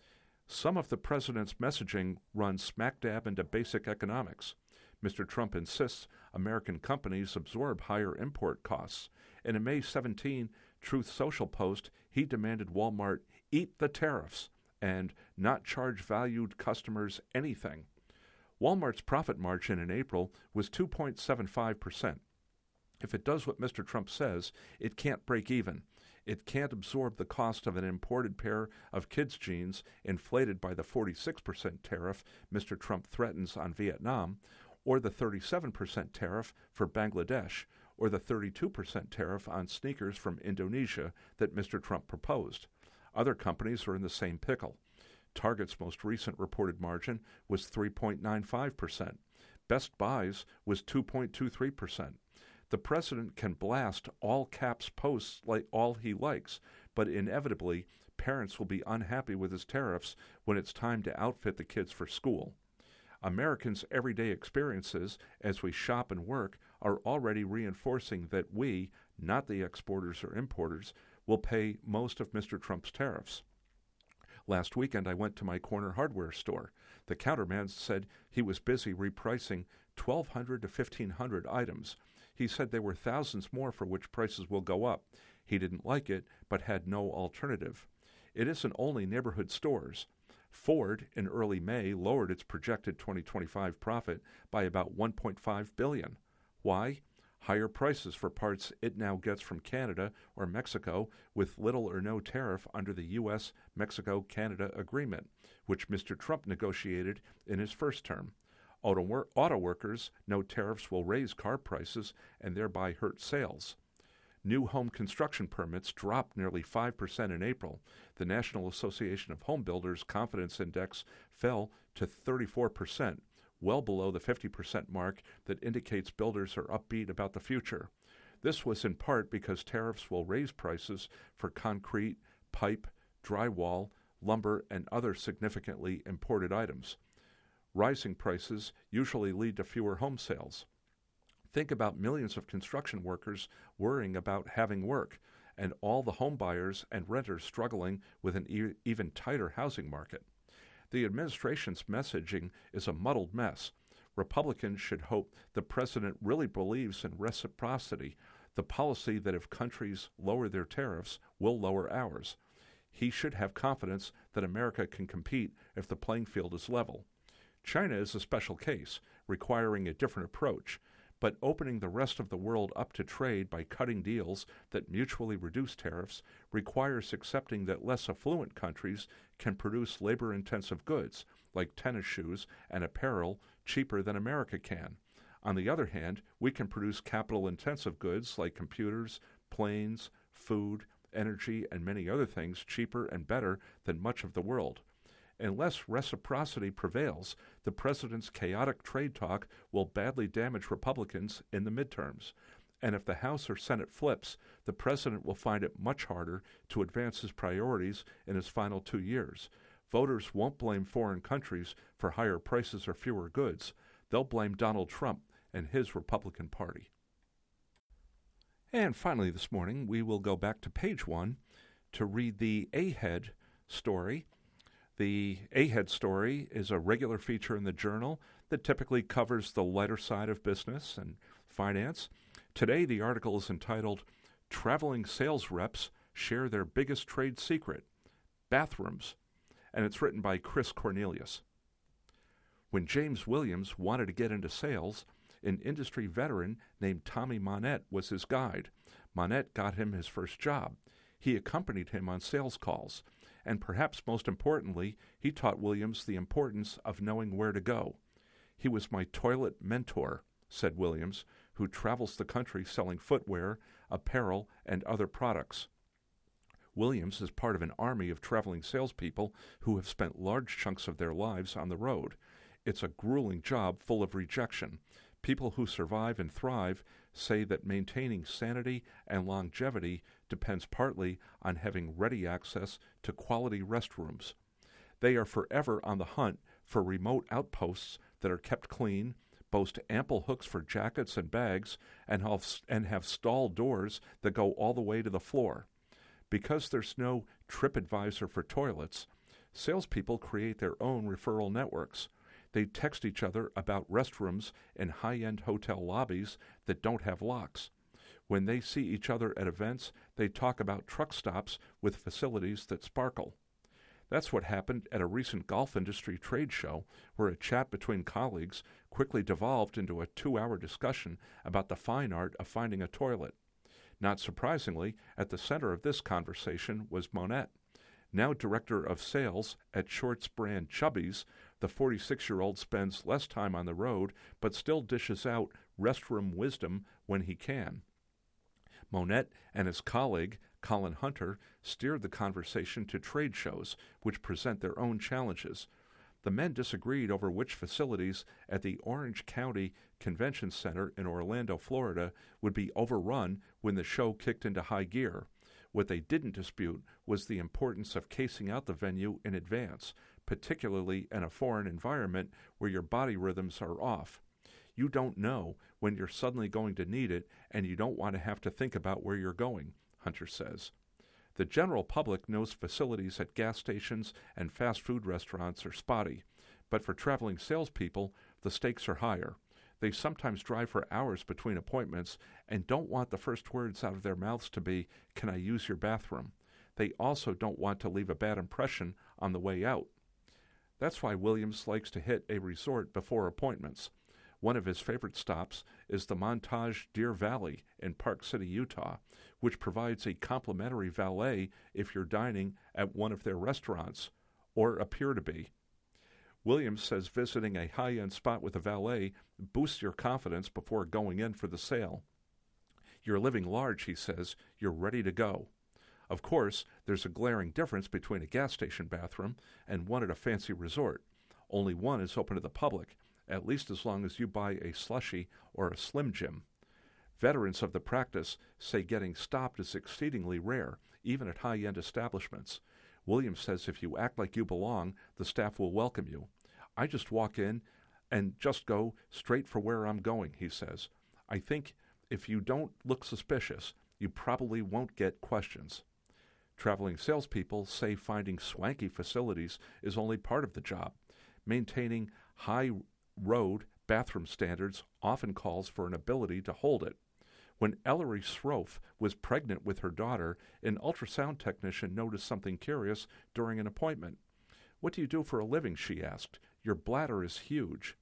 Some of the president's messaging runs smack dab into basic economics. Mister Trump insists American companies absorb higher import costs. In a May seventeenth Truth Social post, he demanded Walmart eat the tariffs and not charge valued customers anything. Walmart's profit margin in April was two point seven five percent. If it does what Mister Trump says, it can't break even. It can't absorb the cost of an imported pair of kids' jeans inflated by the forty-six percent tariff Mister Trump threatens on Vietnam, or the thirty-seven percent tariff for Bangladesh, or the thirty-two percent tariff on sneakers from Indonesia that Mister Trump proposed. Other companies are in the same pickle. Target's most recent reported margin was three point nine five percent. Best Buy's was two point two three percent. The president can blast all caps posts like all he likes, but inevitably parents will be unhappy with his tariffs when it's time to outfit the kids for school. Americans' everyday experiences as we shop and work are already reinforcing that we, not the exporters or importers, will pay most of Mister Trump's tariffs. Last weekend I went to my corner hardware store. The counterman said he was busy repricing twelve hundred to fifteen hundred items. He said there were thousands more for which prices will go up. He didn't like it, but had no alternative. It isn't only neighborhood stores. Ford, in early May, lowered its projected twenty twenty-five profit by about one point five billion dollars. Why? Higher prices for parts it now gets from Canada or Mexico with little or no tariff under the U S Mexico Canada agreement, which Mister Trump negotiated in his first term. Auto, wor- auto workers know tariffs will raise car prices and thereby hurt sales. New home construction permits dropped nearly five percent in April. The National Association of Home Builders Confidence Index fell to thirty-four percent, well below the fifty percent mark that indicates builders are upbeat about the future. This was in part because tariffs will raise prices for concrete, pipe, drywall, lumber, and other significantly imported items. Rising prices usually lead to fewer home sales. Think about millions of construction workers worrying about having work, and all the home buyers and renters struggling with an e- even tighter housing market. The administration's messaging is a muddled mess. Republicans should hope the president really believes in reciprocity, the policy that if countries lower their tariffs, we'll lower ours. He should have confidence that America can compete if the playing field is level. China is a special case, requiring a different approach, but opening the rest of the world up to trade by cutting deals that mutually reduce tariffs requires accepting that less affluent countries can produce labor-intensive goods, like tennis shoes and apparel, cheaper than America can. On the other hand, we can produce capital-intensive goods like computers, planes, food, energy, and many other things cheaper and better than much of the world. Unless reciprocity prevails, the president's chaotic trade talk will badly damage Republicans in the midterms. And if the House or Senate flips, the president will find it much harder to advance his priorities in his final two years. Voters won't blame foreign countries for higher prices or fewer goods. They'll blame Donald Trump and his Republican Party. And finally this morning, we will go back to page one to read the Ahead story. The Ahead story is a regular feature in the journal that typically covers the lighter side of business and finance. Today, the article is entitled, Traveling Sales Reps Share Their Biggest Trade Secret, Bathrooms, and it's written by Chris Cornelius. When James Williams wanted to get into sales, an industry veteran named Tommy Monette was his guide. Monette got him his first job. He accompanied him on sales calls. And perhaps most importantly, he taught Williams the importance of knowing where to go. He was my toilet mentor, said Williams, who travels the country selling footwear, apparel, and other products. Williams is part of an army of traveling salespeople who have spent large chunks of their lives on the road. It's a grueling job full of rejection. People who survive and thrive say that maintaining sanity and longevity depends partly on having ready access to quality restrooms. They are forever on the hunt for remote outposts that are kept clean, boast ample hooks for jackets and bags, and have, and have stall doors that go all the way to the floor. Because there's no TripAdvisor for toilets, salespeople create their own referral networks. They text each other about restrooms in high-end hotel lobbies that don't have locks. When they see each other at events, they talk about truck stops with facilities that sparkle. That's what happened at a recent golf industry trade show, where a chat between colleagues quickly devolved into a two-hour discussion about the fine art of finding a toilet. Not surprisingly, at the center of this conversation was Monette. Now director of sales at Shorts brand Chubbies, the forty-six-year-old spends less time on the road, but still dishes out restroom wisdom when he can. Monette and his colleague, Colin Hunter, steered the conversation to trade shows, which present their own challenges. The men disagreed over which facilities at the Orange County Convention Center in Orlando, Florida, would be overrun when the show kicked into high gear. What they didn't dispute was the importance of casing out the venue in advance, particularly in a foreign environment where your body rhythms are off. You don't know when you're suddenly going to need it, and you don't want to have to think about where you're going, Hunter says. The general public knows facilities at gas stations and fast food restaurants are spotty, but for traveling salespeople, the stakes are higher. They sometimes drive for hours between appointments and don't want the first words out of their mouths to be, "Can I use your bathroom?" They also don't want to leave a bad impression on the way out. That's why Williams likes to hit a resort before appointments. One of his favorite stops is the Montage Deer Valley in Park City, Utah, which provides a complimentary valet if you're dining at one of their restaurants, or appear to be. Williams says visiting a high-end spot with a valet boosts your confidence before going in for the sale. You're living large, he says. You're ready to go. Of course, there's a glaring difference between a gas station bathroom and one at a fancy resort. Only one is open to the public, at least as long as you buy a slushie or a Slim Jim. Veterans of the practice say getting stopped is exceedingly rare, even at high-end establishments. Williams says if you act like you belong, the staff will welcome you. I just walk in and just go straight for where I'm going, he says. I think if you don't look suspicious, you probably won't get questions. Traveling salespeople say finding swanky facilities is only part of the job. Maintaining high-road bathroom standards often calls for an ability to hold it. When Ellery Srofe was pregnant with her daughter, an ultrasound technician noticed something curious during an appointment. "What do you do for a living?" she asked. "Your bladder is huge."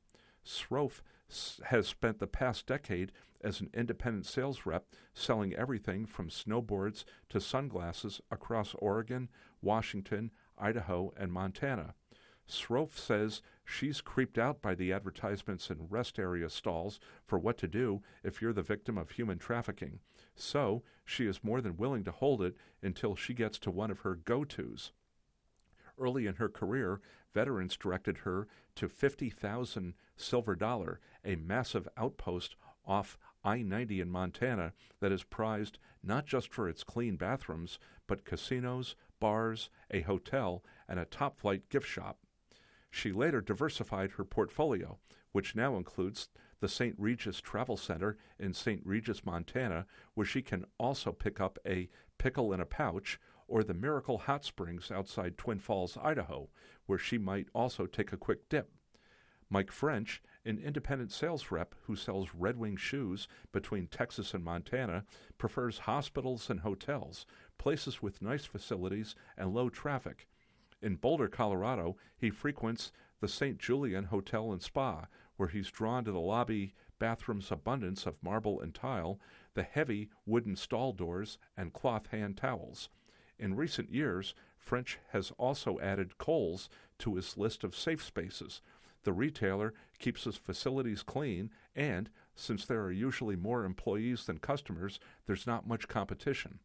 Srofe has spent the past decade as an independent sales rep selling everything from snowboards to sunglasses across Oregon, Washington, Idaho, and Montana. Srofe says she's creeped out by the advertisements in rest area stalls for what to do if you're the victim of human trafficking. So she is more than willing to hold it until she gets to one of her go-tos. Early in her career, veterans directed her to fifty thousand Silver Dollar, a massive outpost off I ninety in Montana that is prized not just for its clean bathrooms, but casinos, bars, a hotel, and a top-flight gift shop. She later diversified her portfolio, which now includes the Saint Regis Travel Center in Saint Regis, Montana, where she can also pick up a pickle in a pouch, or the Miracle Hot Springs outside Twin Falls, Idaho, where she might also take a quick dip. Mike French, an independent sales rep who sells Red Wing shoes between Texas and Montana, prefers hospitals and hotels, places with nice facilities and low traffic. In Boulder, Colorado, he frequents the Saint Julian Hotel and Spa, where he's drawn to the lobby bathroom's abundance of marble and tile, the heavy wooden stall doors, and cloth hand towels. In recent years, French has also added Kohl's to his list of safe spaces. The retailer keeps his facilities clean, and, since there are usually more employees than customers, there's not much competition.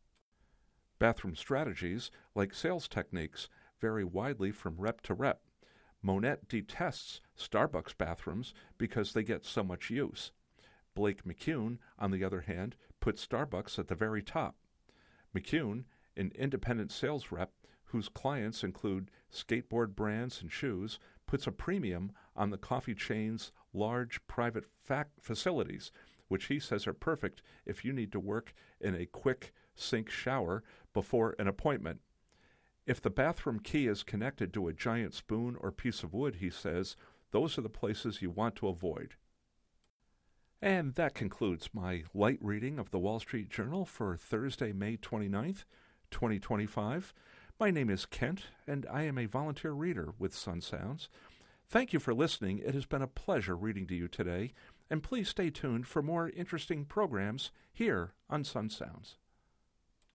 Bathroom strategies, like sales techniques, vary widely from rep to rep. Monette detests Starbucks bathrooms because they get so much use. Blake McCune, on the other hand, puts Starbucks at the very top. McCune, an independent sales rep whose clients include skateboard brands and shoes, puts a premium on the coffee chain's large private fac- facilities, which he says are perfect if you need to work in a quick sink shower before an appointment. If the bathroom key is connected to a giant spoon or piece of wood, he says, those are the places you want to avoid. And that concludes my light reading of the Wall Street Journal for Thursday, May twenty-ninth, twenty twenty-five. My name is Kent, and I am a volunteer reader with Sun Sounds. Thank you for listening. It has been a pleasure reading to you today, and please stay tuned for more interesting programs here on Sun Sounds.